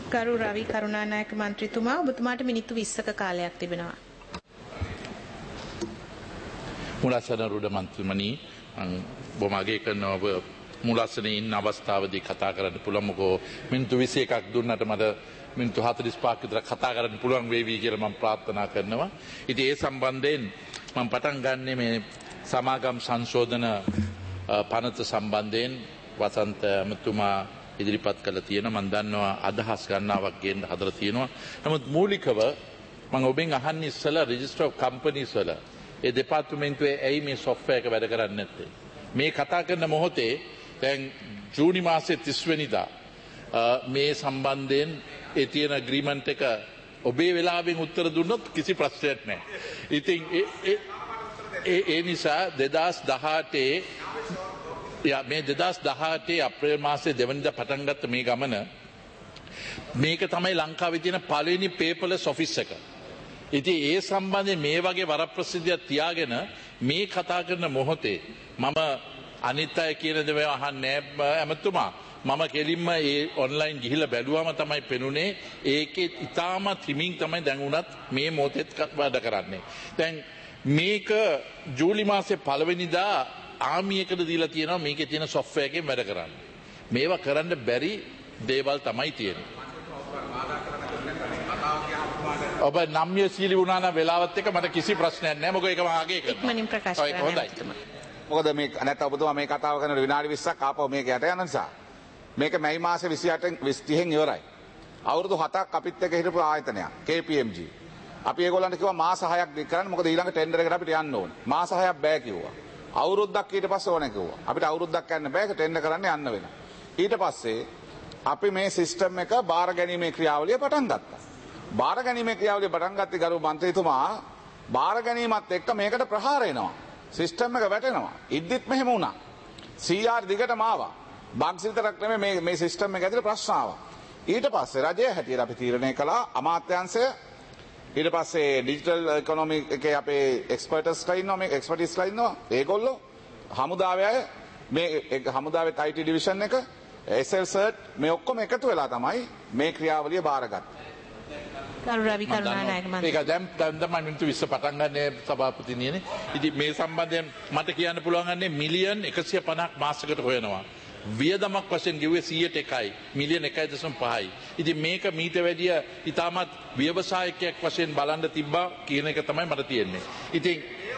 ගරු රවි කරුණානායක මන්ත්‍රීතුමා ඔබතුමාට මිනිත්තු 20ක කාලයක් තිබෙනවා. මුලසන රුඩ මන්ත්‍රීමනි බොහොම අගය කරනවා ඔබ මුලසනේ ඉන්න අවස්ථාවේදී කතා කරන්න පුළුවන් මොකෝ මිනිත්තු 21ක් දුන්නට මට මිනිත්තු 45ක් විතර කතා කරන්න පුළුවන් වේවි කියලා මම ප්‍රාර්ථනා කරනවා. ඉතින් ඒ සම්බන්ධයෙන් මම පටන් ගන්නෙ මේ සමාගම් සංශෝධන පනත සම්බන්ධයෙන් වසන්ත මතුමා ඉදිරිපත් කළ තියෙනවා. මම දන්නවා අදහස් ගණනාවක් ගේන්න හදලා තියෙනවා. නමුත් මූලිකව මම ඔබෙන් අහන්නේ ඉස්සලා රෙජිස්ටර් ඔෆ් කම්පනීස් වල ඒ දෙපාර්තමේන්තුවේ ඇයි මේ සොෆ්ට්වෙයාර් එක වැඩ කරන්නේ නැත්තේ? මේ කතා කරන මොහොතේ දැන් ජූනි මාසේ 30 වෙනිදා මේ සම්බන්ධයෙන් ඒ තියෙන ඇග්‍රීමන්ට් එක ඔබේ වෙලාවෙන් උත්තර දුන්නොත් කිසි ප්‍රශ්නයක් නැහැ. ඉතින් ඒ නිසා 2018 මේ 2018 අප්‍රේල් මාසේ 2 වෙනිදා පටන් ගත්ත මේ ගමන මේක තමයි ලංකාවේ තියෙන පළවෙනි පේපර්ලස් ඔෆිස් එක. ඉතින් ඒ සම්බන්ධයෙන් මේ වගේ වරප්‍රසිද්ධියක් තියාගෙන මේ කතා කරන මොහොතේ මම අනිත් අය කියන දේ අහන්නේ ඇමතුමා මම කෙලින්ම ඒ ඔන්ලයින් ගිහිල්ලා බැලුවම තමයි පෙනුනේ ඒකේ ඉතාමත් හිමින් තමයි දැන් උනත් මේ මොහොතේත් වැඩ කරන්නේ. දැන් මේක ජූලි මාසේ 1 වෙනිදා ආමියකට දීලා තියෙනවා මේකේ තියෙන සොෆ්ට්වෙයාර් එකෙන් වැඩ කරන්න. මේවා කරන්න බැරි දේවල් තමයි තියෙන්නේ. ඔබ නම්‍යශීලී වුණා නම් වෙලාවත් එක මට කිසි ප්‍රශ්නයක් නැහැ. මොකද ඒක මම අගය කරනවා. ඉක්මනින් ප්‍රකාශ කරන්න. හොඳයි. මොකද මේ නැත්නම් ඔබතුමා මේ කතාව කරන විනාඩි 20ක් ආපහු මේක යට යන නිසා මේක මැයි මාසේ 28න් 30න් ඉවරයි. අවුරුදු 7ක් අපිත් එක්ක හිටපු ආයතනයක් KPMG. අපි ඒගොල්ලන්ට කිව්වා මාස 6ක් දික් කරන්න. මොකද ඊළඟ ටෙන්ඩර් එකට අපිට යන්න ඕනේ. මාස 6ක් බෑ කිව්වා. අවුරුද්දක් ඊට පස්සේ ඕනේ කිව්වා. අපිට අවුරුද්දක් යන්න බෑ. ඒක ටෙන්ඩර් කරන්න යන්න වෙනවා. ඊට පස්සේ අපි මේ සිස්ටම් එක බාර ගැනීමේ ක්‍රියාවලිය පටන් ගත්තා. බාර ගැනීමේ ක්‍රියාවලිය පටන් ගත්තේ ගරු මන්ත්‍රීතුමා බාර ගැනීමත් එක්ක මේකට ප්‍රහාර එනවා. සිස්ටම් එක වැටෙනවා. ඉද්දිත් මෙහෙම වුණා. CR දිගටම ආවා. බග්ස් විතරක් නෙමෙයි මේ සිස්ටම් එක ඇතුලේ ප්‍රශ්න ආවා. ඊට පස්සේ රජය හැටියට අපි තීරණය කළා අමාත්‍යාංශය ඊට පස්සේ ඩිජිටල් ඉකොනොමි එකේ අපේ එක්ස්පර්ටස්ලා ඉන්නවා මේ එක්ස්පර්ටිස්ලා ඉන්නවා. ඒගොල්ලෝ හමුදාවේ අය මේ හමුදාවේ IT ඩිවිෂන් එක SL සර්ට් මේ ඔක්කොම එකතු වෙලා තමයි මේ ක්‍රියාවලිය බාරගත්තේ. ගරු රවි කරුණානායක මන්ත්‍රී. ඒක දැන් තමයි මිනිත්තු 20 පටන් ගන්න සභාපතිනියනේ. ඉතින් මේ සම්බන්ධයෙන් මට කියන්න පුළුවන් ගන්නේ මිලියන් 150ක් මාසයකට හොයනවා. වියදමක් වශයෙන් ගෙවුවේ 100ට 1යි. මිලියන් 1.5යි. ඉතින් මේක මීට වැඩිය ඉතාමත් ව්‍යවසායකයෙක් වශයෙන් බලන්න තිබ්බා කියන එක තමයි මට තියෙන්නේ. ඉතින්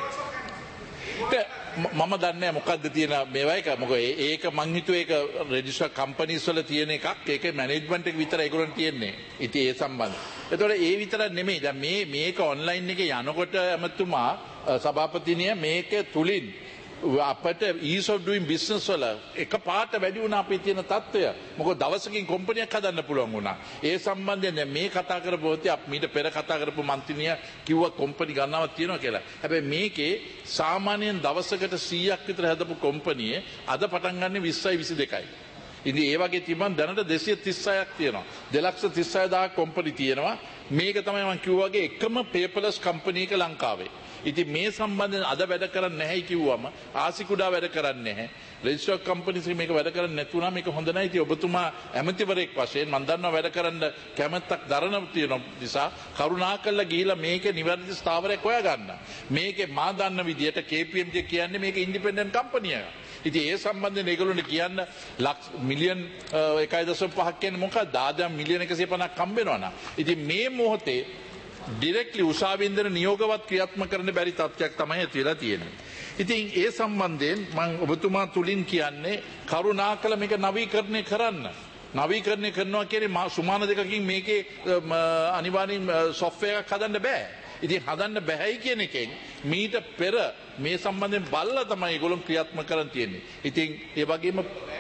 මම දන්නේ මොකද්ද තියෙන මේවා එක මොකද ඒක මං හිතුවේ ඒක රෙජිස්ටර් කම්පනීස් වල තියෙන එකක් ඒකේ මැනේජ්මන්ට් එක විතරයි ඒගොල්ලන් තියෙන්නේ. ඉතින් ඒ සම්බන්ධ. ඒතකොට ඒ විතර නෙමෙයි. දැන් මේක ඔන්ලයින් එකේ යනකොට අමතුමා සභාපතිනිය මේක තුලින් අපට ease of doing business වල එක පාට වැඩි වුණා අපේ තියෙන තත්ත්වය. මොකද දවසකින් කම්පැනියක් හදන්න පුළුවන් වුණා. ඒ සම්බන්ධයෙන් දැන් මේ කතා කරපුවොත් අපි මීට පෙර කතා කරපු මන්ත්‍රීනිය කිව්වා කම්පැනි ගණනාවක් තියෙනවා කියලා. හැබැයි මේකේ සාමාන්‍යයෙන් දවසකට 100ක් විතර හදපු කම්පැනියේ අද පටන් ගන්න 20යි 22යි. ඉතින් ඒ වගේ තිබ්බම දැනට 236ක් තියෙනවා. 236000 කම්පැනි තියෙනවා. මේක තමයි මම කිව්වා වගේ එකම පේපර්ලස් කම්පැනි එක ලංකාවේ. ඉතින් මේ සම්බන්ධයෙන් අද වැඩ කරන්නේ නැහැයි කිව්වම ආසිකුඩා වැඩ කරන්නේ නැහැ. රෙජිස්ටර් කම්පැනිස් මේක වැඩ කරන්නේ නැතුණා මේක හොඳ නැහැ. ඉතින් ඔබතුමා ඇමතිවරයෙක් වශයෙන් මම දන්නවා වැඩ කරන්න කැමැත්තක් දරන තියෙන නිසා කරුණාකරලා ගිහිලා මේකේ නිවැරදි ස්ථාවරයක් හොයාගන්න. මේකේ මා දන්න විදියට KPMG කියන්නේ මේක ඉන්ඩිපෙන්ඩන්ට් කම්පැනි එකක්. ඉතින් ඒ සම්බන්ධයෙන් ඒගොල්ලෝට කියන්න මිලියන් 1.5ක් කියන්නේ මොකක්ද? ආදායම් මිලියන් 150ක් හම්බ වෙනවා. ඉතින් මේ මොහොතේ ඩිරෙක්ට්ලි උසාවින්දන නියෝගවත් ක්‍රියාත්මක කරන්න බැරි තත්ත්වයක් තමයි ඇති වෙලා තියෙන්නේ. ඉතින් ඒ සම්බන්ධයෙන් මම ඔබතුමා තුලින් කියන්නේ කරුණාකර මේක නවීකරණය කරන්න. නවීකරණය කරනවා කියන්නේ සුමාන දෙකකින් මේකේ අනිවාර්යෙන් සොෆ්ට්වෙයාර් එකක් හදන්න බෑ. ඉතින් හදන්න බෑයි කියන එකෙන් මීට පෙර මේ සම්බන්ධයෙන් බලලා තමයි ඒගොල්ලෝ ක්‍රියාත්මක කරන්න තියෙන්නේ. ඉතින් ඒ වගේම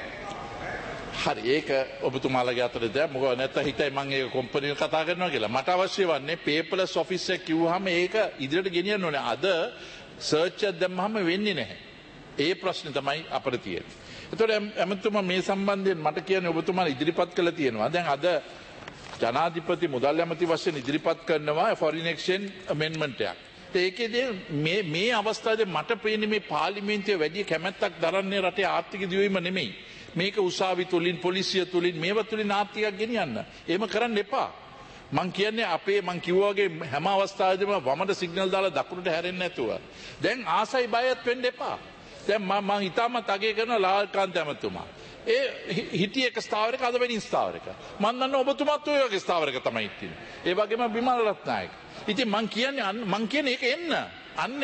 හරි ඒක ඔබතුමාලගේ අතට දැන් මොකද නැත්නම් හිතයි මම ඒක කම්පැනි කතා කරනවා කියලා. මට අවශ්‍ය වන්නේ පේපර්ලස් ඔෆිස් එක කිව්වහම ඒක ඉදිරියට ගෙනියන්න ඕනේ. අද සර්ච් එකක් දැම්මහම වෙන්නේ නැහැ. ඒ ප්‍රශ්නේ තමයි අපිට තියෙන්නේ. ඒතකොට එමෙතුමා මේ සම්බන්ධයෙන් මට කියන්නේ ඔබතුමාලා ඉදිරිපත් කළා තියෙනවා. දැන් අද ජනාධිපති මුදල් ඇමති වශයෙන් ඉදිරිපත් කරනවා ෆොරින් එක්ස්චේන්ජ් ඇමෙන්ඩ්මන්ට් එකක්. ඒකේදී මේ අවස්ථාවේ මට පේන්නේ මේ පාර්ලිමේන්තුවේ වැඩි කැමැත්තක් දරන්නේ රටේ ආර්ථික දියුණුවම නෙමෙයි. මේක උසාවි තුලින් පොලිසිය තුලින් මේවා තුලින් ආර්ථිකයක් ගෙනියන්න. එහෙම කරන්න එපා. මං කියන්නේ අපේ මං කිව්වා වගේ හැම අවස්ථාවෙදිම වමට සිග්නල් දාලා දකුණට හැරෙන්නේ නැතුව. දැන් ආසයි බයත් වෙන්න එපා. දැන් මම ඉතාමත් අගය කරන ලාල්කාන්ත ඇමතුමා. ඒ හිටිය එක ස්ථාවරයක අද වෙනින් ස්ථාවරයක. මම දන්න ඔබතුමාත් ඔය වගේ ස්ථාවරයක තමයි ඉන්නේ. ඒ වගේම විමල් රත්නායක. ඉතින් මං කියන්නේ ඒක එන්න. අන්න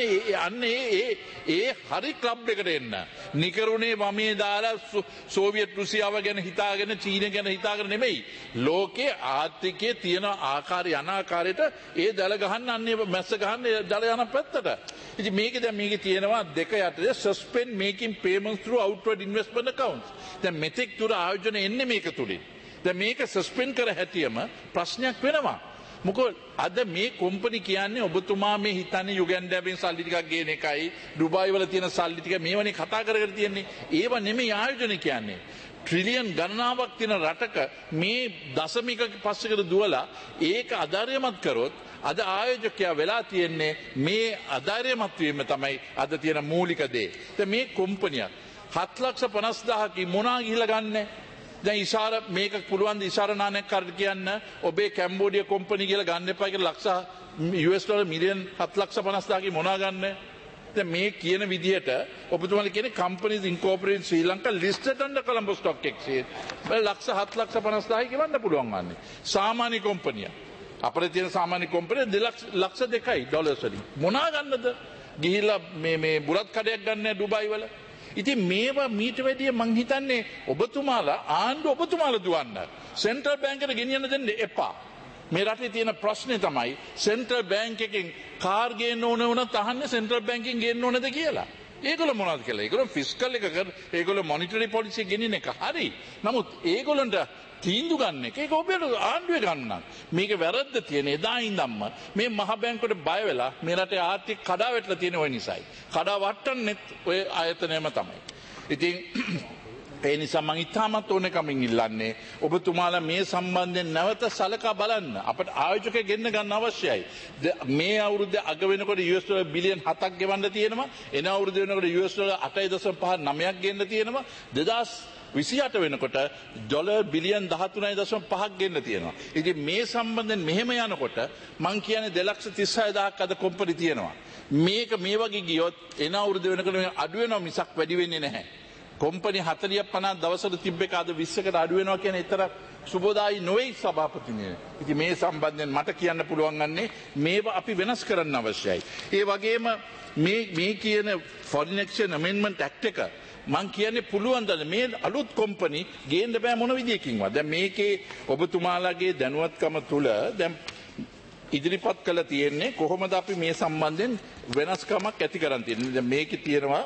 ඒ හරි ක්ලබ් එකට එන්න. නිකරුණේ වමේ දාලා සෝවියට් රුසියාව ගැන හිතාගෙන චීන ගැන හිතාගෙන නෙමෙයි. ලෝකේ ආර්ථිකයේ තියෙන ආකාරය අනාකාරයට ඒ දල ගහන්න අන්නේ මැස්ස ගහන්න දල යන පැත්තට. ඉතින් මේකේ තියෙනවා දෙක යටතේ suspend making payments through outward investment accounts. දැන් මෙතෙක් තුර ආයෝජන එන්නේ මේක තුලින්. දැන් මේක සස්පෙන්ඩ් කර හැටියම ප්‍රශ්නයක් වෙනවා. මොකද අද මේ කම්පැනි කියන්නේ ඔබතුමා මේ හිතන්නේ යුගන්ඩාවෙන් සල්ලි ටිකක් ගේන එකයි ඩුබායි වල තියෙන සල්ලි ටික මේවනේ කතා කරගෙන තියෙන්නේ. ඒව නෙමෙයි ආයෝජන කියන්නේ. ට්‍රිලියන් ගණනාවක් තියෙන රටක මේ දශමික පස්සකට දුවලා ඒක අධාර්යමත් කරොත් අද ආයෝජකයා වෙලා තියෙන්නේ මේ අධාර්යමත් වීම තමයි අද තියෙන මූලික දේ. දැන් මේ කම්පැනියක් 7,50,000 මොනා ගිහිලා ගන්නෑ. දැන් ඉෂාර මේක පුළුවන් ද ඉෂාර නානක් කාර්ड කියන්න ඔබේ කැම්බෝඩියා කම්පැනි කියලා ගන්න එපා කියලා ලක්ෂ US ඩොලර් මිලියන් 7,50,000 මොනා ගන්න. දැන් මේ කියන විදිහට ඔබතුමාලා කියන්නේ companies incorporated Sri Lanka listed on the Colombo Stock Exchange ලක්ෂ 7,50,000 ගෙවන්න පුළුවන් වන්නේ. සාමාන්‍ය කම්පැනිය. අපේ තියෙන සාමාන්‍ය කම්පැනි 2,02,000 ඩොලර්ස් වලින් මොනා ගන්නද? ගිහිල්ලා මේ බුලත් කඩයක් ගන්න ඩුබායි වල. ඉතින් මේවා මීට වැඩිය මං හිතන්නේ ඔබතුමාලා ආණ්ඩුව ඔබතුමාලා දුවන්න. සෙන්ට්‍රල් බැංක් එකට ගෙනියන්න දෙන්න එපා. මේ රටේ තියෙන ප්‍රශ්නේ තමයි සෙන්ට්‍රල් බැංක් එකෙන් කාර් ගේන්න ඕන වුණත් අහන්නේ සෙන්ට්‍රල් බැංකින් ගේන්න ඕනද කියලා. ඒගොල්ලෝ මොනවද කියලා? ඒගොල්ලෝ ෆිස්කල් එක කර ඒගොල්ලෝ මොනිටරි පොලිසි ගෙනින එක හරි. නමුත් ඒගොල්ලන්ට තීන්දුව ගන්න එක ඒක ඔබට ආණ්ඩුවේ ගන්න. මේක වැරද්ද තියෙන එදා ඉඳන්ම මේ මහ බැංකුවට බය වෙලා මේ රටේ ආර්ථික කඩා වැටලා තියෙන ඔය නිසායි. කඩා වට්ටන්නෙත් ඔය ආයතනයම තමයි. ඉතින් ඒ නිසා මම ඉතාමත් ඕනකමින් ඉල්ලන්නේ ඔබතුමාලා මේ සම්බන්ධයෙන් නැවත සලකා බලන්න. අපට ආයෝජකයෙක් ගෙන්න ගන්න අවශ්‍යයි. මේ අවුරුද්දේ අග වෙනකොට US ඩොලර් බිලියන් 7ක් ගෙවන්න තියෙනවා. එන අවුරුද්දේ වෙනකොට US ඩොලර් 8.59ක් ගෙන්න තියෙනවා. 2028 වෙනකොට ඩොලර් බිලියන් 13.5ක් ගෙන්න තියෙනවා. ඉතින් මේ සම්බන්ධයෙන් මෙහෙම යනකොට මං කියන්නේ 2,36,000ක් අද කොම්පැනි තියෙනවා. මේක මේ වගේ ගියොත් එන අවුරුද්දේ වෙනකොට අඩු වෙනවා මිසක් වැඩි වෙන්නේ නැහැ. කොම්පැනි 40-50 දවසට තිබ්බ එක අද 20කට අඩු වෙනවා කියන එතර සුබදායි නොවේ සභාපතිනිය. ඉතින් මේ සම්බන්ධයෙන් මට කියන්න පුළුවන් වන්නේ මේවා අපි වෙනස් කරන්න අවශ්‍යයි. ඒ වගේම මේ කියන Foreign Exchange Amendment Act එක මං කියන්නේ පුළුවන් ද මේ අලුත් කොම්පැනි ගේන්න බෑ මොන විදියකින්වත්. දැන් මේකේ ඔබතුමාලාගේ දැනුවත්කම තුල දැන් ඉදිරිපත් කළ තියෙන්නේ කොහොමද අපි මේ සම්බන්ධයෙන් වෙනස්කමක් ඇති කරන් තියෙන්නේ. දැන් මේකේ තියෙනවා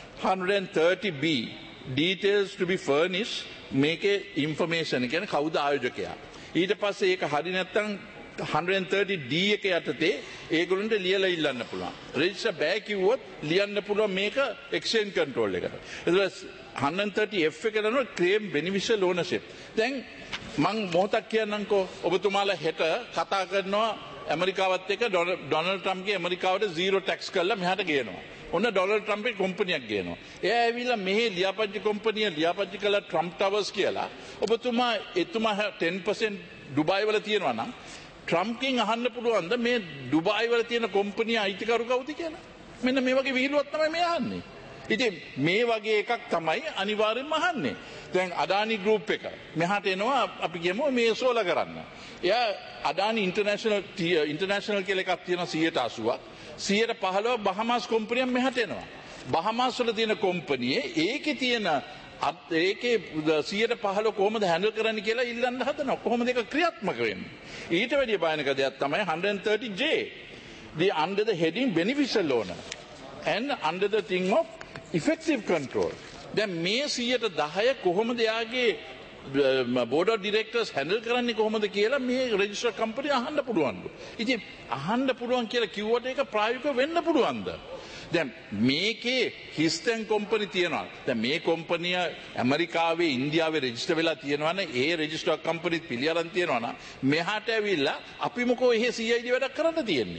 130B details to be furnished මේකේ information කියන්නේ කවුද ආයෝජකයා. ඊට පස්සේ ඒක හරි නැත්නම් 130D එක යටතේ ඒගොල්ලන්ට ලියලා ඉල්ලන්න පුළුවන්. රෙජිස්ටර් බෑ කිව්වොත් ලියන්න පුළුවන් මේක exchange control එකට. ඊට 130F එක කරනවා claim beneficial ownership. දැන් මං මොහොතක් කියන්නම්කෝ ඔබතුමාලා හෙට කතා කරනවා ඇමරිකාවත් එක්ක ඩොනල්ඩ් ට්‍රම්ප්ගේ ඇමරිකාවට zero tax කරලා මෙහාට ගේනවා. ඔන්න ඩොනල්ඩ් ට්‍රම්ප්ගේ කම්පැනියක් ගේනවා. එයා ඇවිල්ලා මෙහි ලියාපදිංචි කම්පැනිය ලියාපදිංචි කළා ට්‍රම්ප් ටවර්ස් කියලා. එතුමා 10% ඩුබායි වල තියෙනවා නම් ට්‍රම්ප්ගෙන් අහන්න පුළුවන්ද මේ ඩුබායි වල තියෙන කම්පැනි අයිතිකරු කවුද කියලා? මෙන්න මේ වගේ විහිළුවක් තමයි මේ අහන්නේ. ඉතින් මේ වගේ එකක් තමයි අනිවාර්යෙන්ම අහන්නේ. දැන් අඩානි ගෲප් එක මෙහාට එනවා අපි කියමු මේ සෝල කරන්න. එයා අඩානි ඉන්ටර්නැෂනල් කියලා එකක් තියෙනවා 180ක්. 115 බහමාස් කම්පැනියක් මෙහාට එනවා. බහමාස් වල තියෙන කම්පැනියේ ඒකේ තියෙන ඒකේ 115 කොහොමද හැන්ඩල් කරන්න කියලා ඉල්ලන්න හදනවා. කොහොමද ඒක ක්‍රියාත්මක වෙන්නේ? ඊට වැඩිය භයානක දෙයක් තමයි 130J. The under the heading beneficial owner and under the thing of effective control. දැන් මේ 110 කොහොමද යාගේ board of directors handle කරන්නේ කොහොමද කියලා මේ register company අහන්න පුළුවන්ලු. ඉතින් අහන්න පුළුවන් කියලා කිව්වට ඒක ප්‍රායෝගිකව වෙන්න පුළුවන්ද? දැන් මේකේ හිස්තැන් කම්පැනි තියෙනවා. දැන් මේ කම්පැනිය ඇමරිකාවේ ඉන්දියාවේ රෙජිස්ටර් වෙලා තියෙනවනේ ඒ රෙජිස්ටර් කම්පැනිත් පිළි අරන් තියෙනවනම් මෙහාට ඇවිල්ලා අපි මොකෝ එහෙ CID වැඩක් කරන්න තියෙන්නේ.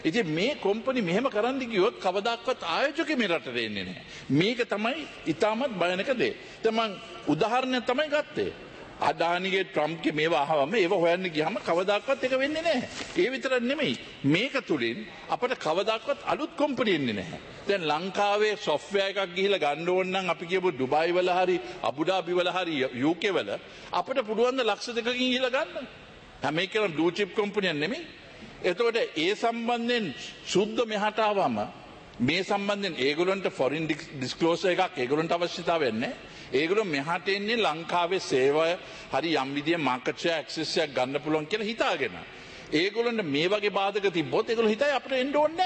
ඉතින් මේ කොම්පනි මෙහෙම කරන්න ගියොත් කවදාවත් ආයෝජකෙ මේ රටට එන්නේ නැහැ. මේක තමයි ඊටමත් භයානක දේ. දැන් මම උදාහරණයක් තමයි ගත්තේ. අදානිගේ ට්‍රම්ප්ගේ මේවා අහවම ඒව හොයන්න ගියාම කවදාවත් ඒක වෙන්නේ නැහැ. ඒ විතරක් නෙමෙයි. මේක තුලින් අපිට කවදාවත් අලුත් කොම්පනි එන්නේ නැහැ. දැන් ලංකාවේ software එකක් ගිහිල්ලා ගන්න ඕන නම් අපි කියමු ඩුබායි වල හරි අබුඩාබි වල හරි UK වල අපිට පුළුවන් ද ලක්ෂ දෙකකින් ගිහිල්ලා ගන්න. හැම එකම blue chip කොම්පනියක් නෙමෙයි. එතකොට ඒ සම්බන්ධයෙන් සුද්ධ මෙහාට ආවම මේ සම්බන්ධයෙන් ඒගොල්ලන්ට ෆොරින් ඩිස්ක්ලෝසර් එකක් ඒගොල්ලන්ට අවශ්‍යතාවයක් නැහැ. ඒගොල්ලෝ මෙහාට එන්නේ ලංකාවේ සේවය හරි යම් විදිහේ මාකට් ෂෙයා ඇක්සස් එකක් ගන්න පුළුවන් කියලා හිතාගෙන. ඒගොල්ලන්ට මේ වගේ බාධක තිබ්බොත් ඒගොල්ලෝ හිතයි අපිට එන්න ඕනේ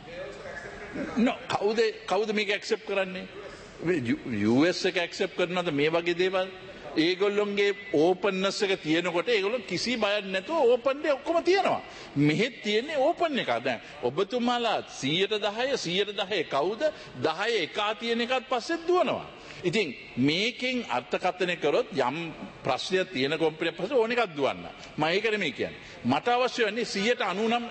නැහැ. කවුද මේක ඇක්සෙප්ට් කරන්නේ? US එක ඇක්සෙප්ට් කරනවද මේ වගේ දේවල්? ඒගොල්ලොන්ගේ ඕපන්නස් එක තියෙනකොට ඒගොල්ලෝ කිසි බයක් නැතුව ඕපන් දේ ඔක්කොම තියෙනවා. මෙහෙත් තියෙන්නේ ඕපන් එක. දැන් ඔබතුමාලා 110 කවුද? 10 එකා තියෙන එකත් පස්සෙත් දුවනවා. ඉතින් මේකෙන් අර්ථකථනය කරොත් යම් ප්‍රශ්නයක් තියෙන කොම්පැනියක් පස්සේ ඕන එකක් දුවන්න. මම ඒක නෙමෙයි කියන්නේ. මට අවශ්‍ය වෙන්නේ 99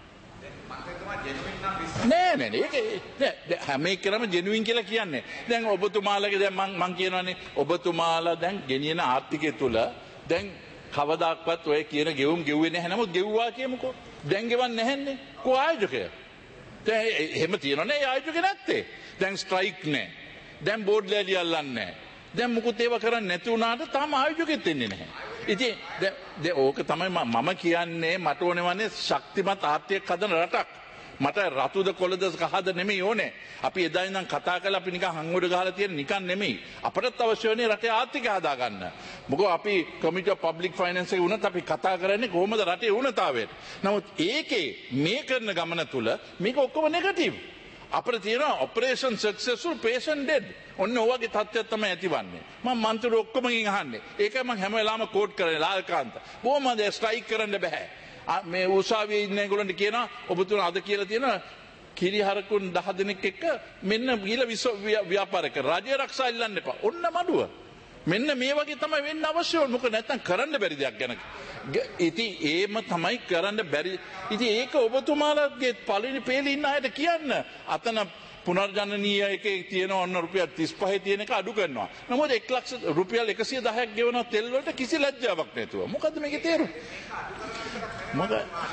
නෑ ඒක හැම එකම ජෙනුයින් කියලා කියන්නේ. දැන් ඔබතුමාලගේ දැන් මං කියනවානේ ඔබතුමාලා දැන් ගෙනියන ආර්ථිකය තුල දැන් කවදාක්වත් ඔය කියන ගෙවුම් ගෙව්වේ නැහැ. නමුත් ගෙව්වා කියමුකෝ. දැන් ගෙවන්නේ නැහැනේ. කො ආයෝජකය? දැන් එහෙම තියනනේ ආයෝජක නැත්තේ. දැන් ස්ට්‍රයික් නැහැ. දැන් බෝඩ් ලෑලි අල්ලන්නේ නැහැ. දැන් මුකුත් ඒව කරන්නේ නැති වුණාට තාම ආයෝජකෙත් එන්නේ නැහැ. ඉතින් දැන් ඕක තමයි මම කියන්නේ මට ඕනේ වනේ ශක්තිමත් ආර්ථිකයක් හදන රටක්. මට රතුද කොළද කහද නෙමෙයි ඕනේ. අපි එදා ඉඳන් කතා කරලා අපි නිකන් හංගොඩ ගහලා තියෙන නිකන් නෙමෙයි. අපටත් අවශ්‍ය වෙන්නේ රටේ ආර්ථිකය හදාගන්න. මොකද අපි කමිටු ඔෆ් පබ්ලික් ෆයිනෑන්ස් එකේ වුණත් අපි කතා කරන්නේ කොහොමද රටේ වුණතාවයට. නමුත් ඒකේ මේ කරන ගමන තුල මේක ඔක්කොම නෙගටිව්. අපිට තියෙනවා ඔපරේෂන් සක්සස්ෆුල් පේෂන්ට් ඩෙඩ්. ඔන්න ඔයගේ තත්ත්වයක් තමයි ඇතිවන්නේ. මම මන්ත්‍රී ඔක්කොමගෙන් අහන්නේ. ඒකයි මම හැම වෙලාවම කෝට් කරන්නේ ලාල්කාන්ත. කොහොමද ස්ට්‍රයික් කරන්න බෑ. මේ උසාවියේ ඉන්න ඒගොල්ලන්ට කියනවා ඔබතුමා අද කියලා තියෙනවා කිරිහරකුන් 10 දෙනෙක් එක්ක මෙන්න ගිහලා ව්‍යාපාර කර රාජ්‍ය ආරක්ෂා ඉල්ලන්න එපා. ඔන්න මඩුව. මෙන්න මේ වගේ තමයි වෙන්න අවශ්‍ය වුනේ. මොකද නැත්තම් කරන්න බැරි දෙයක් ගැන. ඉතින් ඒම තමයි කරන්න බැරි. ඉතින් ඒක ඔබතුමාලගේ පළවෙනි පේලේ ඉන්න අයට කියන්න. අතන පුනර්ජනනීය එකේ තියෙන ඔන්න රුපියල් 35 තියෙන එක අඩු කරනවා. නමුත් 1 ලක්ෂ රුපියල් 110ක් ගෙවනවා තෙල් වලට කිසි ලැජ්ජාවක් නැතුව. මොකද්ද මේකේ තේරුම? මොකද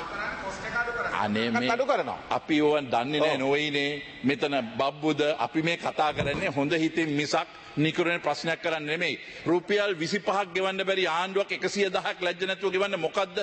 අනේ මේ අඩු කරනවා. අපි ඕවන් දන්නේ නැහැ නෝයිනේ. මෙතන බබ්බුද අපි මේ කතා කරන්නේ හොඳ හිතින් මිසක් නිකරුණේ ප්‍රශ්නයක් කරන්නේ නෙමෙයි. රුපියල් 25ක් ගෙවන්න බැරි ආණ්ඩුවක් 110ක් ලැජ්ජ නැතුව ගෙවන්න මොකද්ද?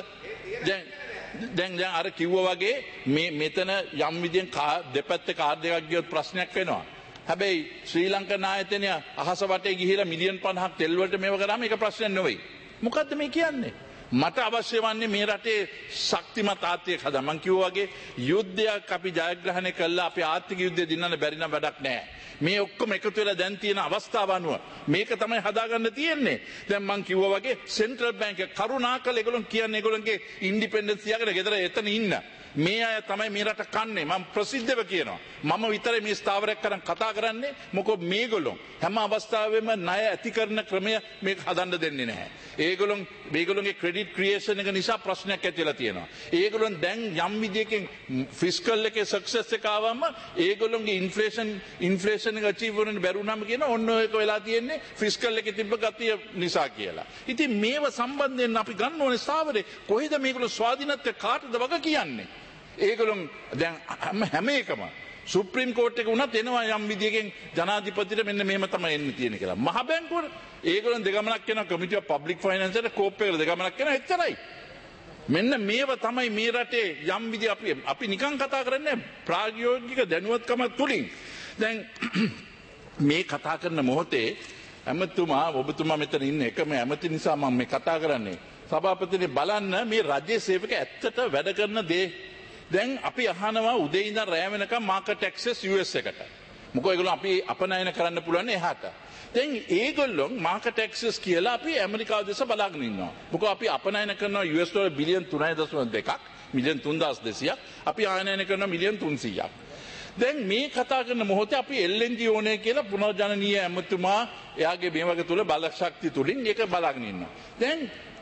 දැන් අර කිව්වා වගේ මේ මෙතන යම් විදියෙන් දෙපැත්තේ කාර් දෙකක් ගියොත් ප්‍රශ්නයක් වෙනවා. හැබැයි ශ්‍රී ලංකා ආයතනය අහස වටේ ගිහිලා මිලියන් 50ක් තෙල් වලට මේව කරාම ඒක ප්‍රශ්නයක් නෙවෙයි. මොකද්ද මේ කියන්නේ? මට අවශ්‍ය වන්නේ මේ රටේ ශක්තිමත් ආර්ථිකයක් හදන්න. මං කිව්වා වගේ යුද්ධයක් අපි ජයග්‍රහණය කළා අපි ආර්ථික යුද්ධය දිනන්න බැරි නම් වැඩක් නැහැ. මේ ඔක්කොම එකතු වෙලා දැන් තියෙන අවස්ථාව අනුව මේක තමයි හදාගන්න තියෙන්නේ. දැන් මං කිව්වා වගේ සෙන්ට්‍රල් බැංක් එක කරුණාකර ඒගොල්ලෝ කියන්නේ ඒගොල්ලන්ගේ ඉන්ඩිපෙන්ඩන්ස් තියාගෙන ගෙදර එතන ඉන්න. මේ අය තමයි මේ රට කන්නේ. මම ප්‍රසිද්ධව කියනවා. මම විතරයි මේ ස්ථාවරයක් කරන් කතා කරන්නේ. මොකද මේගොල්ලෝ හැම අවස්ථාවෙම ණය ඇති කරන ක්‍රමය මේක හදන්න දෙන්නේ නැහැ. මේගොල්ලෝගේ ක්‍රෙඩිට් ක්‍රියේෂන් එක නිසා ප්‍රශ්නයක් ඇති වෙලා තියෙනවා. ඒගොල්ලොන් දැන් යම් විදියකින් ෆිස්කල් එකේ සක්සස් එක ආවම ඒගොල්ලෝගේ ඉන්ෆ්ලේෂන් එක අචීව් වෙන්න බැරුණාම කියන ඔන්න ඔයක වෙලා තියෙන්නේ ෆිස්කල් එකේ තිබ්බ ගතිය නිසා කියලා. ඉතින් මේව සම්බන්ධයෙන් අපි ගන්න ඕනේ ස්ථාවරේ කොහෙද මේගොල්ලෝ ස්වාධීනත්වය කාටද වග කියන්නේ? ඒගොල්ලොන් දැන් හැම එකම සුප්‍රීම කෝට් එක උනත් එනවා යම් විදියකින් ජනාධිපතිට මෙන්න මෙහෙම තමයි එන්න තියෙන්නේ කියලා. මහ බැංකුවර ඒගොල්ලන් දෙගමනක් යනවා කමිටු ඔෆ් පබ්ලික් ෆයිනෑන්ස් එකට කෝප් එකට දෙගමනක් යනවා එච්චරයි. මෙන්න මේව තමයි මේ රටේ යම් විදිය අපි නිකන් කතා කරන්නේ ප්‍රායෝගික දැනුවත්කම තුලින්. දැන් මේ කතා කරන මොහොතේ ඔබතුමා මෙතන ඉන්න එකම ඇමති නිසා මම මේ කතා කරන්නේ. සභාපතිනේ බලන්න මේ රජයේ සේවක ඇත්තට වැඩ කරන දේ දැන් අපි අහනවා උදේ ඉඳන් රෑ වෙනකම් මාකට් ඇක්සස් US එකට. මොකද ඒගොල්ලෝ අපි අපනයන කරන්න පුළුවන් එහාට. දැන් ඒගොල්ලෝ මාකට් ඇක්සස් කියලා අපි ඇමරිකාව දෙස බලාගෙන ඉන්නවා. මොකද අපි අපනයන කරනවා US ඩොලර් බිලියන් 3.2ක් මිලියන් 3200ක් අපි ආනයන කරනවා මිලියන් 300ක්. දැන් මේ කතා කරන මොහොතේ අපි LNG ඕනේ කියලා පුනර්ජනනීය ඇමතුමා එයාගේ මේ වගේ තුල බලශක්තිය තුලින් ඒක බලාගෙන ඉන්නවා. දැන්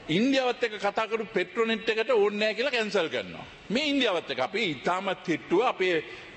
ඉන්දියාවත් එක්ක කතා කරපු පෙට්‍රොනෙට් එකට ඕනේ නැහැ කියලා කැන්සල් කරනවා. මේ ඉන්දියාවත් එක්ක අපි ඉතාමත් හිටුව අපේ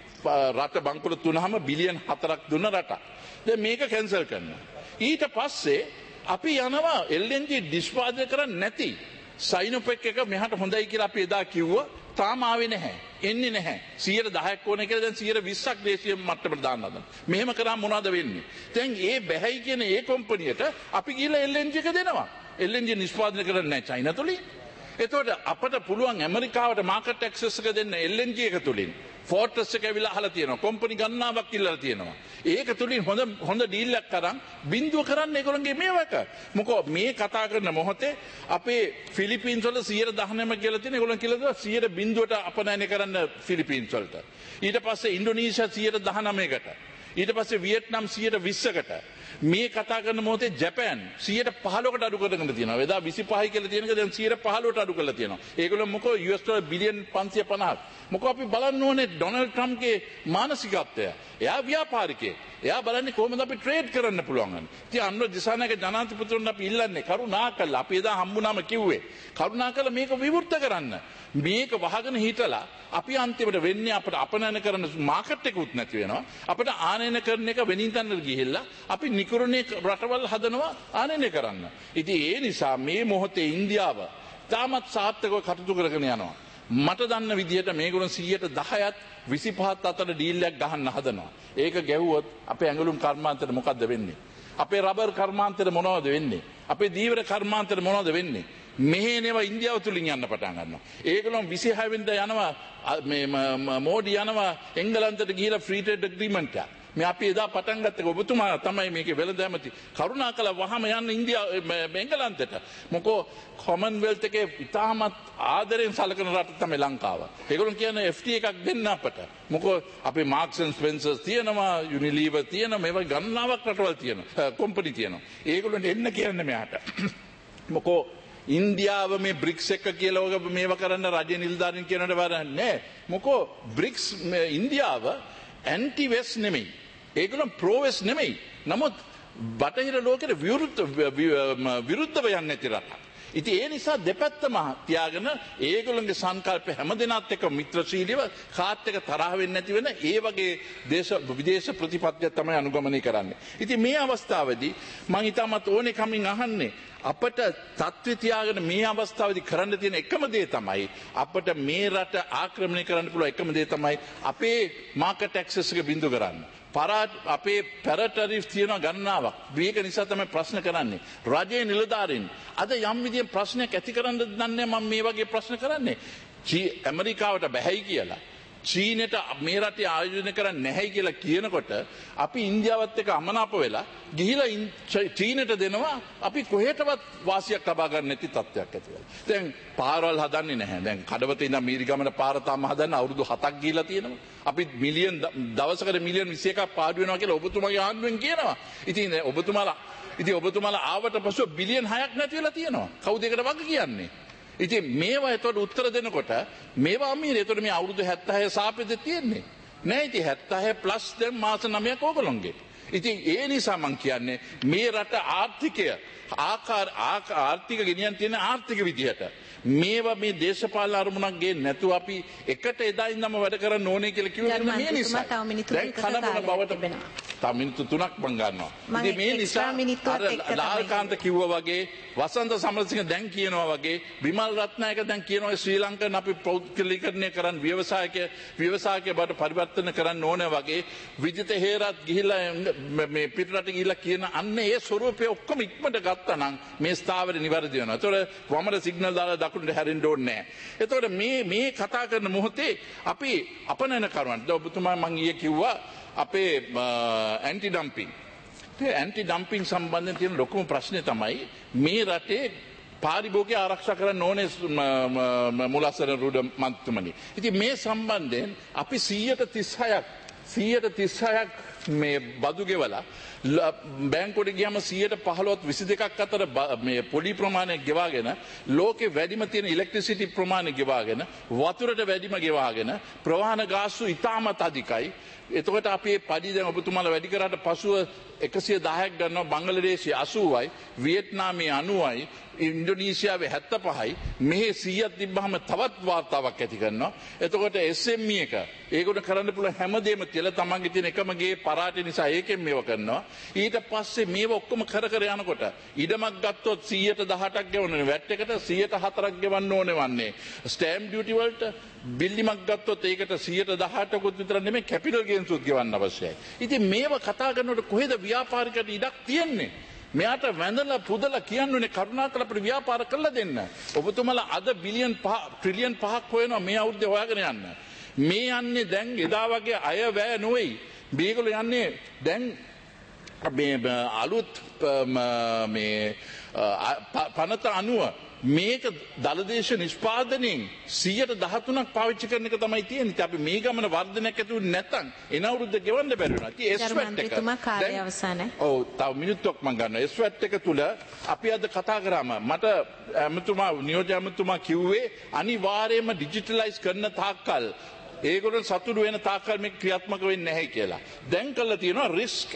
රට බංකොලොත් වුණාම බිලියන් 4ක් දුන්න රටක්. දැන් මේක කැන්සල් කරනවා. ඊට පස්සේ අපි යනවා LNG නිෂ්පාදනය කරන්නේ නැති සයිනොපෙක් එක මෙහාට හොඳයි කියලා අපි එදා කිව්වා. තාම ආවේ නැහැ. එන්නේ නැහැ. 10%ක් ඕනේ කියලා දැන් 20%ක් දේශීය මට්ටමට දාන්න හදනවා. මෙහෙම කරාම මොනවද වෙන්නේ? දැන් ඒ බැහැයි කියන ඒ කම්පැනියට අපි ගිහලා LNG එක දෙනවා. LNG නිෂ්පාදනය කරන්නේ නැහැ චයිනා තුලින්. එතකොට අපිට පුළුවන් ඇමරිකාවට මාකට් ඇක්සස් එක දෙන්න LNG එක තුලින්. ෆෝර්ට්‍රස් එක ඇවිල්ලා අහලා තියෙනවා. කම්පැනි ගණනාවක් ඉල්ලලා තියෙනවා. ඒක තුලින් හොඳ ඩීල් එකක් කරන් බින්දුව කරන්න ඒගොල්ලන්ගේ මේවක. මොකෝ මේ කතා කරන මොහොතේ අපේ ෆිලිපීන්ස් වල 19% කියලා තියෙන ඒගොල්ලන් කියලා දෙනවා 0.0ට අපනයනය කරන්න ෆිලිපීන්ස් වලට. ඊට පස්සේ ඉන්ඩෝනීසියා 19%කට. ඊට පස්සේ වියට්නාම් 20%කට. මේ කතා කරන මොහොතේ ජපාන් 15%කට අඩු කරගෙන තියෙනවා. එදා 25යි කියලා තියෙනක දැන් 15%ට අඩු කරලා තියෙනවා. ඒගොල්ලෝ මොකෝ US ඩොලර් බිලියන් 550ක්. මොකෝ අපි බලන්න ඕනේ ඩොනල්ඩ් ට්‍රම්ප්ගේ මානසිකත්වය. එයා ව්‍යාපාරිකයෙක්. එයා බලන්නේ කොහොමද අපි ට්‍රේඩ් කරන්න පුළුවන්. ඉතින් අනුර දිසානායක ජනාධිපතිතුමන් අපි ඉල්ලන්නේ කරුණාකරලා අපි එදා හම්බුනාම කිව්වේ කරුණාකරලා මේක විවෘත කරන්න. මේක වහගෙන හිටලා අපි අන්තිමට වෙන්නේ අපිට අපනයන කරන මාකට් එකකුත් නැති වෙනවා. අපිට ආනයන කරන එක වෙනින් තැනට ගිහිල්ලා අපි නිකරුණේ රටවල් හදනවා ආනයනය කරන්න. ඉතින් ඒ නිසා මේ මොහොතේ ඉන්දියාව තාමත් සාර්ථකව කටයුතු කරගෙන යනවා. මට දන්න විදිහට මේගොල්ලෝ 10%ත් 25ත් අතර ඩීල් එකක් ගහන්න හදනවා. ඒක ගැහුවොත් අපේ ඇඟලුම් කර්මාන්තයට මොකද්ද වෙන්නේ? අපේ රබර් කර්මාන්තයට මොනවද වෙන්නේ? අපේ දීවර කර්මාන්තයට මොනවද වෙන්නේ? මෙහෙනේව ඉන්දියාව තුලින් යන්න පටන් ගන්නවා. ඒගොල්ලෝ 26 වෙනිදා යනවා මේ මෝඩි යනවා එංගලන්තයට ගිහිලා ෆ්‍රී ට්‍රේඩ් ඇග්‍රීමන්ට් එක. මේ අපි එදා පටන් ගත්තේ ඔබතුමා තමයි මේකේ වෙළඳ ඇමති. කරුණාකරලා වහම යන්න එංගලන්තයට. මොකෝ කොමන්වෙල්ත් එකේ ඉතාමත් ආදරෙන් සලකන රට තමයි ලංකාව. ඒගොල්ලෝ කියන්නේ FTA එකක් දෙන්න අපට. මොකෝ අපේ මාක්ස් ඇන්ඩ් ස්පෙන්සර්ස් තියෙනවා, යුනිලීවර් තියෙනවා, මේවා ගණනාවක් රටවල් තියෙනවා, කම්පැනි තියෙනවා. ඒගොල්ලෝ එන්න කියන්නේ මෙයාට. මොකෝ ඉන්දියාව මේ බ්‍රික්ස් එක කියලා ඔය මේව කරන්න රජ නිලධාරීන් කියනට වරන්නේ නැහැ. මොකෝ බ්‍රික්ස් ඉන්දියාව ඇන්ටි වෙස් නෙමෙයි. ඒගොල්ලෝ ප්‍රෝ වෙස් නෙමෙයි. නමුත් බටහිර ලෝකෙට විරුද්ධව යන්නේ නැති රටක්. ඉතින් ඒ නිසා දෙපැත්තම තියාගෙන ඒගොල්ලන්ගේ සංකල්ප හැමදෙනාත් එක්ක මිත්‍රශීලීව කාත් එක්ක තරහ වෙන්නේ නැති වෙන ඒ වගේ විදේශ ප්‍රතිපත්තිය තමයි අනුගමනය කරන්නේ. ඉතින් මේ අවස්ථාවේදී මම ඊටමත් ඕනේ කමින් අහන්නේ අපට තත්ත්වය තියාගෙන මේ අවස්ථාවේදී කරන්න තියෙන එකම දේ තමයි අපට මේ රට ආක්‍රමණය කරන්න පුළුවන් එකම දේ තමයි අපේ මාකට් ඇක්සස් එක බිඳු කරන්න. අපේ පැරටරිෆ් තියෙන ගණනාවක්. මේක නිසා තමයි ප්‍රශ්න කරන්නේ. රජයේ නිලධාරීන් අද යම් විදිහේ ප්‍රශ්නයක් ඇති කරන්න දන්නේ මම මේ වගේ ප්‍රශ්න කරන්නේ. ඇමරිකාවට බැහැයි කියලා. චීනට මේ රටේ ආයෝජනය කරන්නේ නැහැයි කියලා කියනකොට අපි ඉන්දියාවත් එක්ක අමනාප වෙලා ගිහිලා චීනට දෙනවා අපි කොහෙටවත් වාසියක් ලබා ගන්න නැති තත්ත්වයක් ඇති වෙලා. දැන් පාරවල් හදන්නේ නැහැ. දැන් කඩවතේ ඉඳන් මීරිගමන පාර තාම හදන්න අවුරුදු 7ක් ගිහිලා තියෙනවා. අපි මිලියන් දවසකට මිලියන් 21ක් පාඩු වෙනවා කියලා ඔබතුමාගේ ආණ්ඩුවෙන් කියනවා. ඉතින් ඔබතුමාලා ආවට පස්සෙ බිලියන් 6ක් නැති වෙලා තියෙනවා. කවුද ඒකට වග කියන්නේ? ඉතින් මේවා එතකොට උත්තර දෙනකොට මේවා අමීර එතකොට මේ අවුරුදු 76 සාපේද තියෙන්නේ නෑ. ඉතින් 76 ප්ලස් දැන් මාස 9ක් ඕගොල්ලෝගේ. ඉතින් ඒ නිසා මම කියන්නේ මේ රට ආර්ථිකය ආර්ථික ගෙනියන් තියෙන ආර්ථික විදියට මේවා මේ දේශපාලන අරමුණක් ගේ නැතුව අපි එකට එදා ඉඳන්ම වැඩ කරන්න ඕනේ කියලා කිව්වොත් මේ නිසා දැන් කනබන බවට තව මිනිත්තු 3ක් මං ගන්නවා. ඉතින් මේ නිසා ලාල්කාන්ත කිව්වා වගේ වසන්ත සමරසිංහ දැන් කියනවා වගේ විමල් රත්නායක දැන් කියනවා ශ්‍රී ලංකන් අපි පෞද්ගලිකරණය කරන්න ව්‍යවසායකය බවට පරිවර්තන කරන්න ඕනේ වගේ විජිත හේරත් ගිහිල්ලා මේ පිටරට ගිහිල්ලා කියන අන්න ඒ ස්වරූපය ඔක්කොම ඉක්මනට ගත්තා නම් මේ ස්ථාවරය නිවැරදි වෙනවා. ඒතකොට වමර සිග්නල් දාලා දකුණට හැරෙන්න ඕනේ නැහැ. ඒතකොට මේ කතා කරන මොහොතේ අපි අපනයන කරවන්න. ඔබතුමා මං ඊයේ කිව්වා අපේ ඇන්ටි ඩම්පින්. ඒ ඇන්ටි ඩම්පින් සම්බන්ධයෙන් තියෙන ලොකුම ප්‍රශ්නේ තමයි මේ රටේ පාරිභෝගික ආරක්ෂා කරන්න ඕනේ මුලස්සන රුඩ මන්ත්‍රමනි. ඉතින් මේ සම්බන්ධයෙන් අපි 136ක් මේ බදු ගෙවලා බැංකුවට ගියාම 115ත් 22ක් අතර මේ පොඩි ප්‍රමාණයක් ගෙවාගෙන ලෝකේ වැඩිම තියෙන ඉලෙක්ට්‍රිසිටි ප්‍රමාණය ගෙවාගෙන වතුරට වැඩිම ගෙවාගෙන ප්‍රවාහන ගාස්තු ඉතාමත් අධිකයි. එතකොට අපි පඩි දැන් ඔබතුමාලා වැඩි කරාට පසුව 110ක් ගන්නවා බංගලාදේශයේ 80යි වියට්නාමයේ 90යි ඉන්දෝනීසියාවේ 75යි මෙහි 100ක් තිබ්බහම තවත් වාර්තාවක් ඇති කරනවා. එතකොට SME එක ඒගොල්ලෝ කරන්න පුළුවන් හැමදේම තියලා තමන්ගේ තියෙන එකම ගේ පරාටි නිසා ඒකෙන් මේව කරනවා. ඊට පස්සේ මේව ඔක්කොම කර යනකොට ඉඩමක් ගත්තොත් 118ක් ගෙවන්නේ වැට් එකට 104ක් ගෙවන්න ඕනේ වන්නේ ස්ටෑම්ප් ඩියුටි වලට බිල්ඩිමක් ගත්තොත් ඒකට 118කුත් විතර නෙමෙයි කැපිටල් ගේන්ස් උත් ගෙවන්න අවශ්‍යයි. ඉතින් මේව කතා කරනකොට කොහෙද ව්‍යාපාරිකයට ඉඩක් තියෙන්නේ? මෙයාට වැඳලා පුදලා කියන්නේ කරුණාකර අපිට ව්‍යාපාර කරලා දෙන්න. ඔබතුමාලා අද බිලියන් 5 ට්‍රිලියන් 5ක් හොයනවා මේ අවුරුද්දේ හොයාගෙන යන්න. මේ යන්නේ දැන් එදා වගේ අය වැය නොවේයි. මේගොල්ලෝ යන්නේ දැන් මේ අලුත් මේ පනත අනුව මේක දලදේශ නිෂ්පාදනයෙන් 113ක් පාවිච්චි කරන එක තමයි තියෙන්නේ. අපි මේ ගමන වර්ධනයක් ඇති වුනේ නැත්නම් එන අවුරුද්ද ගෙවන්න බැරි වෙනවා. ඉතින් ස්වැට් එක කාලය අවසానයි. ඔව් තව මිනිත්තුක් මම ගන්නවා. ස්වැට් එක තුල අපි අද කතා කරාම මට ඇමතුමා නියෝජ්‍ය ඇමතුමා කිව්වේ අනිවාර්යයෙන්ම ඩිජිටලයිස් කරන තාක්කල් ඒගොල්ලෝ සතුටු වෙන තාක්කල් මේක ක්‍රියාත්මක වෙන්නේ නැහැ කියලා. දැන් කළා තියෙනවා රිස්ක්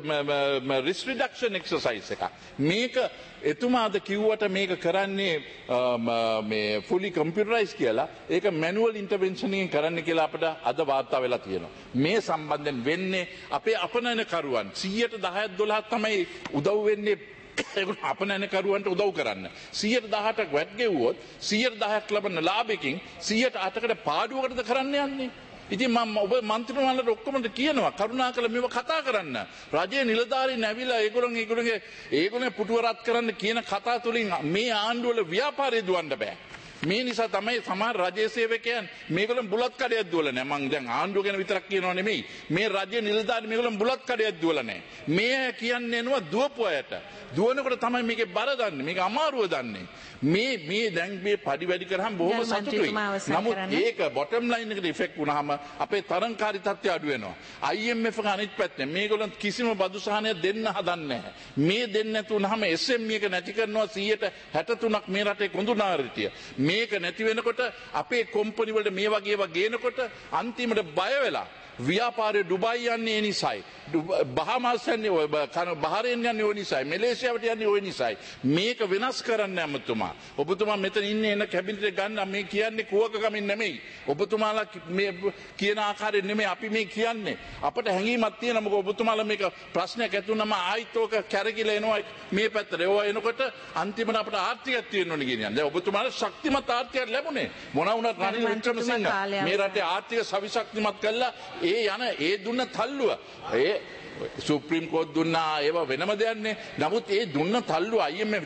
රිඩක්ෂන් එක්සර්සයිස් එක. මේක එතුමාද කිව්වට මේක කරන්නේ මේ fully computerized කියලා. ඒක manual intervention එකෙන් කරන්න කියලා අපිට අද වාර්තා වෙලා තියෙනවා. මේ සම්බන්ධයෙන් වෙන්නේ අපේ අපනයනකරුවන් 110ක් 12ක් තමයි උදව් වෙන්නේ අපනයනකරුවන්ට උදව් කරන්න. 118ක් වැට් ගෙවුවොත් 110ක් ලබන ලාභයකින් 108කට පාඩුවකටද කරන්න යන්නේ. ඉතින් මම ඔබ මන්ත්‍රීතුමාලට ඔක්කොමද කියනවා කරුණාකරලා මේව කතා කරන්න. රජයේ නිලධාරීන් ඇවිල්ලා ඒගොල්ලෝගේ පුටුව රත් කරන්න කියන කතා තුලින් මේ ආණ්ඩුවල ව්‍යාපාරය දුවන්න බෑ. මේ නිසා තමයි සමහර රජයේ සේවකයන් මේගොල්ලන් බුලත් කඩයක් දුවලා නැහැ. මං දැන් ආණ්ඩුව ගැන විතරක් කියනව නෙමෙයි. මේ රජයේ නිලධාරීන් මේගොල්ලන් බුලත් කඩයක් දුවලා නැහැ. මේ කියන්නේ නෝ දුවපු අයට. දුවනකොට තමයි මේකේ බර දන්නේ. මේක අමාරුව දන්නේ. මේ දැන් මේ පඩි වැඩි කරාම බොහොම සතුටුයි. නමුත් ඒක බොටම් ලයින් එකට ඉෆෙක්ට් වුණාම අපේ තරංකාරී තත්ත්වය අඩු වෙනවා. IMF එක අනිත් පැත්තේ මේගොල්ලන් කිසිම බදු සහනයක් දෙන්න හදන්නේ නැහැ. මේ දෙන්න නැතුනහම SME එක නැති කරනවා 63%ක් මේ රටේ කොඳුනාරිටිය. මේක නැති වෙනකොට අපේ කම්පැනි වලට මේ වගේ ඒවා ගේනකොට අන්තිමට බය වෙලා ව්‍යාපාරය ඩුබයි යන්නේ ඒ නිසායි. බහමාස් යන්නේ ඔය බහරේන් යන්නේ ඔය නිසායි. මැලේසියාවට යන්නේ ඔය නිසායි. මේක වෙනස් කරන්න අමතුමා. ඔබතුමා මෙතන ඉන්නේ එන කැබිනට් එක ගන්න මේ කියන්නේ කුවකකමින් නෙමෙයි. ඔබතුමාලා මේ කියන ආකාරයෙන් නෙමෙයි අපි මේ කියන්නේ. අපට හැඟීමක් තියෙනවා මොකද ඔබතුමාලා මේක ප්‍රශ්නයක් ඇති වුණාම ආයිත් ඕක කැරකිලා එනවා මේ පැත්තට. ඒවා එනකොට අන්තිමට අපට ආර්ථිකයක් තියෙන්න ඕනේ කියන්නේ. දැන් ඔබතුමාලා ශක්තිමත් ආර්ථිකයක් ලැබුණේ. මොන වුණත් රනිල් වික්‍රමසිංහ මේ රටේ ආර්ථික සවිශක්තිමත් කළා. ඒ දුන්න තල්ලුව ඒ සුප්‍රීම් කෝට් දුන්නා ඒවා වෙනම දෙයක්නේ. නමුත් ඒ දුන්න තල්ලුව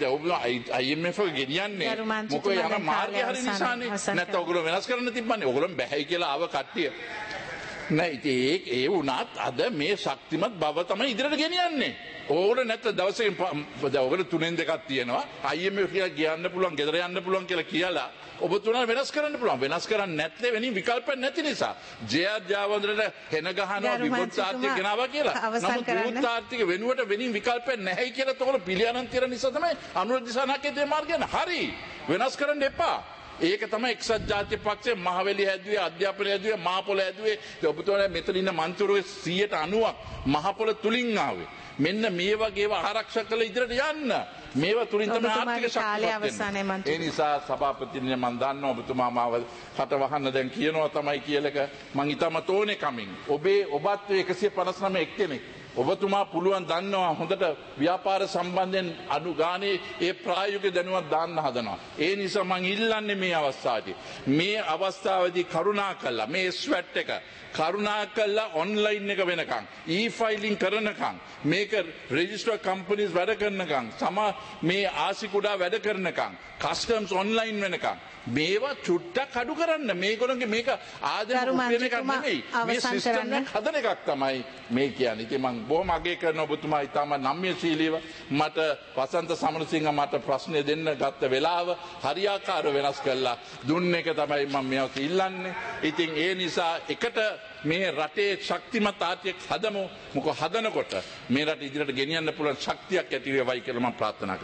IMF එක ගෙනියන්නේ මොකද යන මාර්ගය හරි නිසානේ. නැත්නම් ඔයගොල්ලෝ වෙනස් කරන්න තිබ්බන්නේ. ඔයගොල්ලෝ බැහැයි කියලා ආව කට්ටිය. නෑ ඉතින් ඒ වුණත් අද මේ ශක්තිමත් බව තමයි ඉදිරියට ගෙනියන්නේ. ඕගොල්ලෝ නැත්නම් දවසකින් ඔයගොල්ලෝ 3න් 2ක් තියෙනවා. IMF කියලා කියන්න පුළුවන්, ගෙදර යන්න පුළුවන් කියලා කියලා ඔබතුමාලා වෙනස් කරන්න පුළුවන්. වෙනස් කරන්න නැත්නම් වෙනින් විකල්ප නැති නිසා ජේ.ආර්. ජයවර්ධනට හෙන ගහනවා විමුක්ත ආර්ථික ගෙනාවා කියලා. නමුත් විමුක්ත ආර්ථික වෙනුවට වෙනින් විකල්ප නැහැයි කියලා තෝර පිළියනන් තියන නිසා තමයි අනුර දිසානායකගේ මාර්ගය හරි වෙනස් කරන්න එපා. ඒක තමයි එක්සත් ජාතික පක්ෂයේ මහවැලි හැදුවේ අධ්‍යාපනය හැදුවේ මහපොළ හැදුවේ. ඔබතුමාලා මෙතන ඉන්න මන්ත්‍රීවරු 90ක් මහපොළ තුලින් ආවේ. මෙන්න මේ වගේ ඒවා ආරක්ෂා කරලා ඉදිරියට යන්න. මේවා තුලින් තමයි ආර්ථික ශක්තිය ඒ නිසා සභාපතිතුමනි මම දන්නවා ඔබතුමා මාව කට වහන්න දැන් කියනවා තමයි කියලක මම ඊටම තෝනේ කමින්. ඔබත් 159 එක්කෙනෙක්. ඔබතුමා පුළුවන් දන්නවා හොඳට ව්‍යාපාර සම්බන්ධයෙන් අනුගානේ ඒ ප්‍රායෝගික දැනුවත් දාන්න හදනවා. ඒ නිසා මම ඉල්ලන්නේ මේ අවස්ථාවේදී මේ අවස්ථාවේදී කරුණාකරලා මේ ස්වැට් එක කරුණාකරලා ඔන්ලයින් එක වෙනකන් ඊ-ෆයිලින් කරනකන් මේක රෙජිස්ටර් කම්පනීස් වැඩ කරනකන් මේ ආසි කුඩා වැඩ කරනකන් කස්ටම්ස් ඔන්ලයින් වෙනකන් මේවා චුට්ටක් අඩු කරන්න මේගොල්ලන්ගේ මේක ආදම ගරු උපයන එකක් මන්ත්‍රීතුමා නෙමෙයි මේ අවසන් සිස්ටම් කරන්න. එක හදන එකක් තමයි මේ කියන්නේ. ඉතින් මම බොහොම අගය කරනවා ඔබතුමා ඊටම නම්‍යශීලීව මට වසන්ත සමරසිංහ මට ප්‍රශ්න දෙන්න ගත්ත වෙලාව හරියාකාරව වෙනස් කළා දුන්න එක තමයි මම මේක ඉල්ලන්නේ. ඉතින් ඒ නිසා එකට මේ රටේ ශක්තිමත් ආර්ථිකයක් හදමු. මොකද හදනකොට මේ රට ඉදිරියට ගෙනියන්න පුළුවන් ශක්තියක් ඇති වේවයි කියලා මම ප්‍රාර්ථනා කරනවා.